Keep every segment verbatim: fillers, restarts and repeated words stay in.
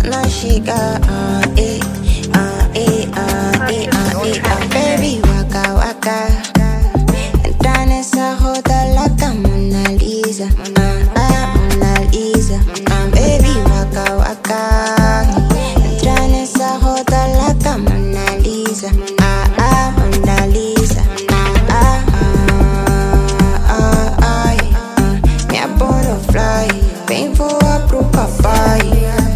sana shika, ah, eh, ah, eh, ah, eh, ah, eh, ah. Baby waka waka, ndani sa hotel like Mona Lisa, ah, ah, Mona Lisa. Ah, baby waka waka, ndani sa hotel like Mona Lisa, ah, ah, Mona Lisa. Ah, ah, ah, ah, yeah. Me a butterfly, painful approve papai.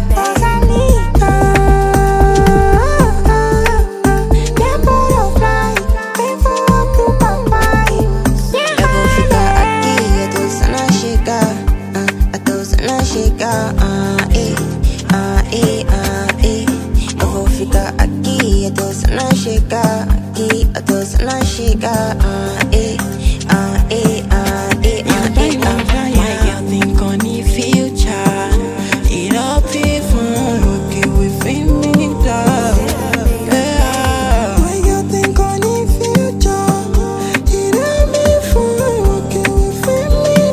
Ah, eh, ah, eh, ah, eh. Eu vou ficar aqui, eu tô só na chegar. Aqui, eu tô só na chegar. Ah, eh, ah, eh, ah, eh, ah, eh, ah. My girl think on the future. It up even okay with me down. Yeah. My girl think on the future. It up even okay with me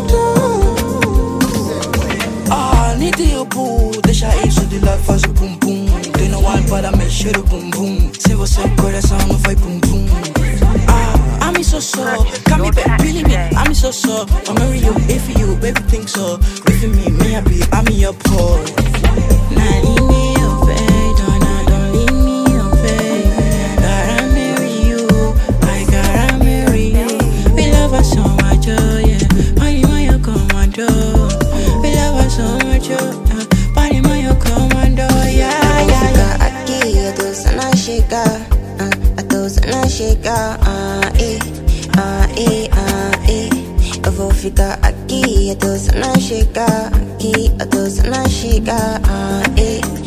down. Ah, need the boo. Deixa isso de lado, faz o pum pum. Tem no ar para mexer o bum bum. Se você coração não vai pum pum. Ah, I'm so so. Got me back, really me. I'm so so. I'll marry you if you, baby think so. If you me, me happy, I'm your boy. Nah, leave me your face, don't, nah, don't leave me your face. Gotta marry you, I gotta marry you. We love us so much, oh yeah. Party my commando. We love us so much, oh yeah. Party my commando, yeah, yeah, yeah. Aqui, eu tô só na chegar. Ah, eu tô só na chegar. Ah, eh, ah, eh, ah, eh. Eu vou ficar aqui, eu tô só na chegar. Aqui, eu tô só na chegar. Ah, eh.